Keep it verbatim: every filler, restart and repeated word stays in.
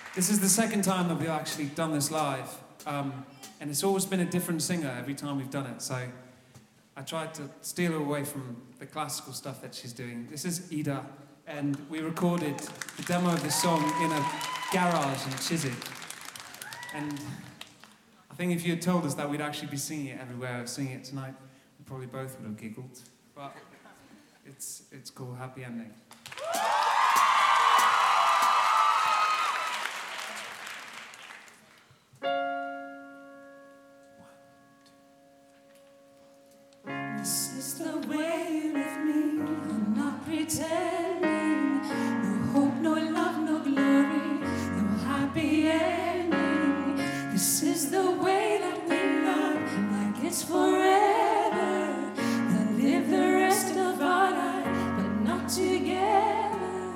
This is the second time that we've actually done this live, um, and it's always been a different singer every time we've done it, so I tried to steer her away from the classical stuff that she's doing. This is Ida, and we recorded the demo of this song in a garage in Chiswick. And I think if you had told us that we'd actually be singing it everywhere, singing it tonight, we probably both would have giggled. But it's, it's called Happy Ending.